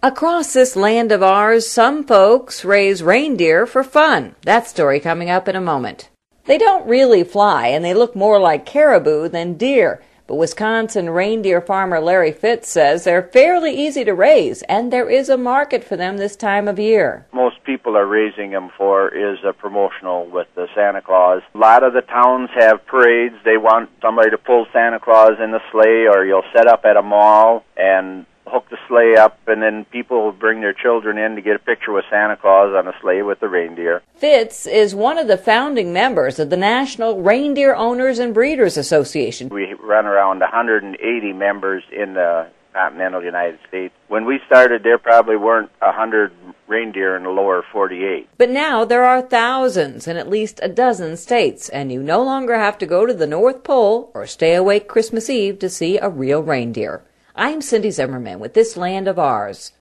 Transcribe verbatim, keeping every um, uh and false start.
Across this land of ours, some folks raise reindeer for fun. That story coming up in a moment. They don't really fly, and they look more like caribou than deer. But Wisconsin reindeer farmer Larry Fitz says they're fairly easy to raise, and there is a market for them this time of year. Most people are raising them for is a promotional with the Santa Claus. A lot of the towns have parades. They want somebody to pull Santa Claus in the sleigh, or you'll set up at a mall and hook the sleigh up, and then people will bring their children in to get a picture with Santa Claus on a sleigh with the reindeer. Fitz is one of the founding members of the National Reindeer Owners and Breeders Association. We run around one hundred eighty members in the continental United States. When we started, there probably weren't one hundred reindeer in the lower forty-eight. But now there are thousands in at least a dozen states, and you no longer have to go to the North Pole or stay awake Christmas Eve to see a real reindeer. I'm Cindy Zimmerman with This Land of Ours.